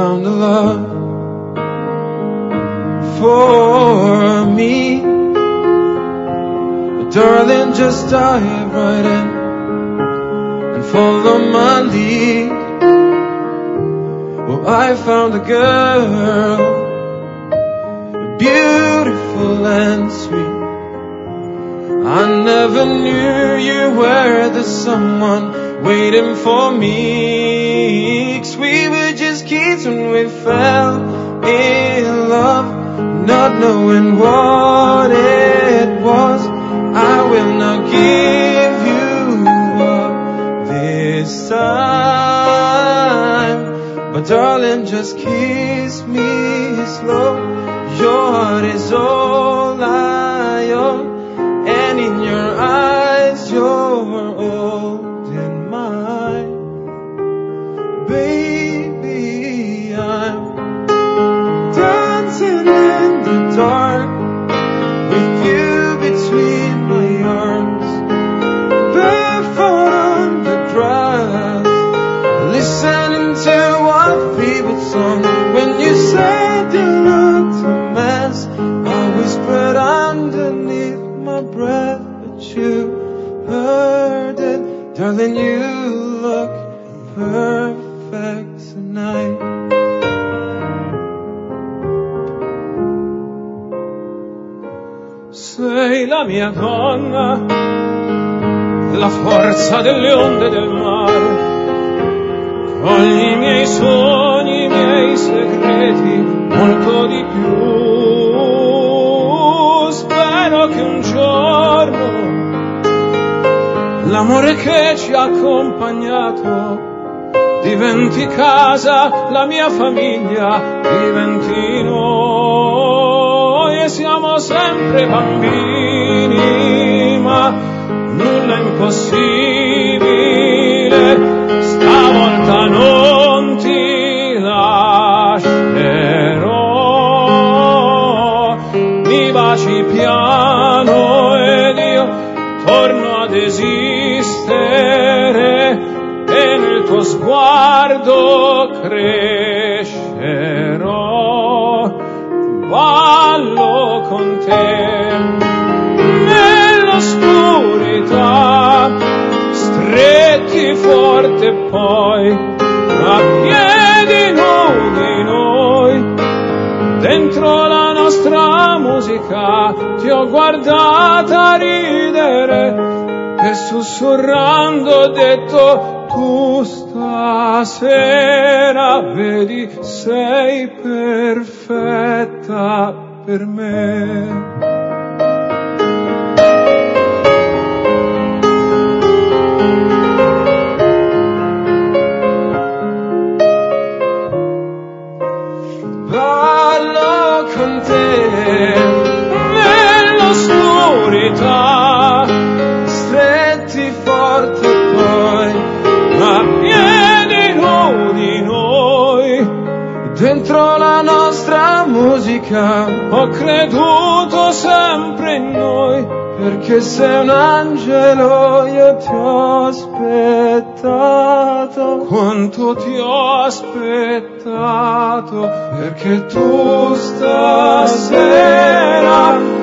found a love for me. But darling, just dive right in and follow my lead. Well, I found a girl, beautiful and sweet. I never knew you were the someone waiting for me. 'Cause we were just kids when we fell in love, not knowing what it was. I will not give you up this time, but darling, just kiss me slow. Your heart is all I own, and in your eyes you're holding mine. Baby, I'm dancing in the dark with you between my arms, barefoot on the grass, listening to our favorite song. When you said you looked a mess, I whispered underneath my breath, but you heard it. Darling, you look perfect tonight. Sei la mia donna, la forza delle onde del mare, cogli i miei sogni, i miei segreti, molto di più. Spero che un giorno l'amore che ci ha accompagnato diventi casa, la mia famiglia diventi noi. E siamo sempre bambini, ma nulla è impossibile. Stavolta non ti lascerò. Mi baci piano ed io torno ad esistere, e nel tuo sguardo crescerò. Ballo con te nell'oscurità, stretti forte poi a piedi nudi noi. Dentro la nostra musica ti ho guardata ridere e sussurrando ho detto: tu stasera vedi sei perfetta per me. Ballo con te nell'oscurità, stretti forte poi a piedi nudi noi. Dentro la nostra musica ho creduto sempre in noi, perché sei un angelo, io ti ho aspettato. Quanto ti ho aspettato, perché tu stasera